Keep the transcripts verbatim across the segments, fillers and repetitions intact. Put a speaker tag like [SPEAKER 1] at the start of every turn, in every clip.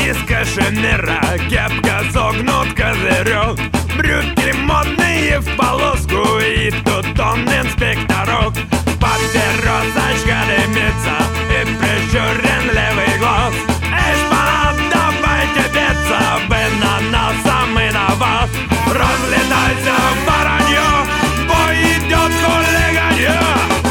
[SPEAKER 1] из кашемира, кепка согнут козырек, брюки модные в полоску, и тут он инспекторок. Папиросочка дымится и прищурен левый глаз. Эй, шпана, давайте биться, вы на нас, а мы на вас. Разлетайся, воронье, бой идет хулиганье.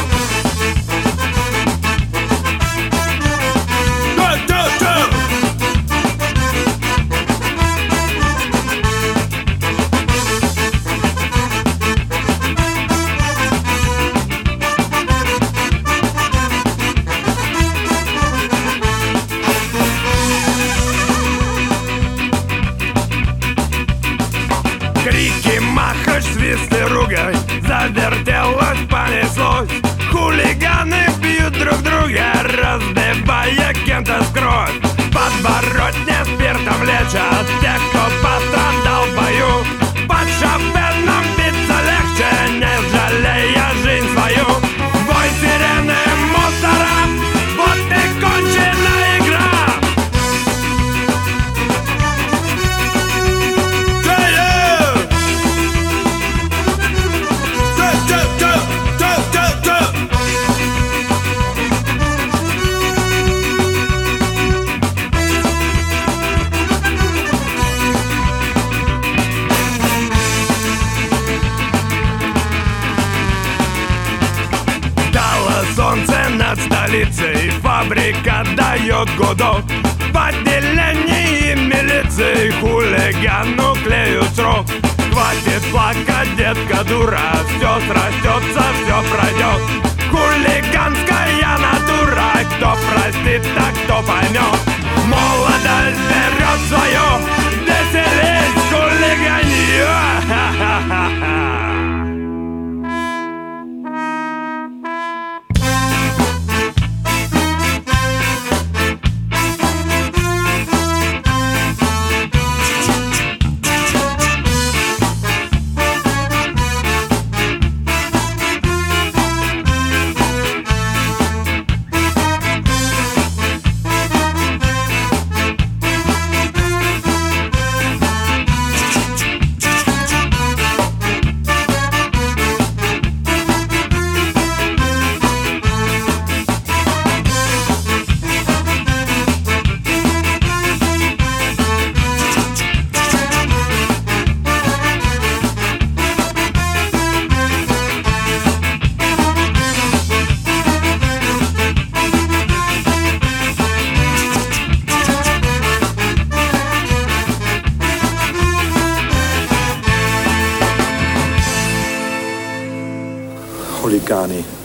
[SPEAKER 1] Крики, махач, свист и ругань, завертелось, понеслось. Хулиганы бьют друг друга, разбивая кем-то скроз. Подбородня спиртом лечат тех, кто пострадал в бою. Под шопеном биться легче, не жалея жизнь свою. Бой сирены мусора, вот и кончена игра. Солнце над столицей, фабрика дает гудок. В отделении милиции хулигану клеют срок. Хватит плакать, детка дура, все срастется, все пройдет. Хулиганская натура, кто простит, так кто поймет. Молодость берет свое, веселись, хулиганье.
[SPEAKER 2] Хулиганы.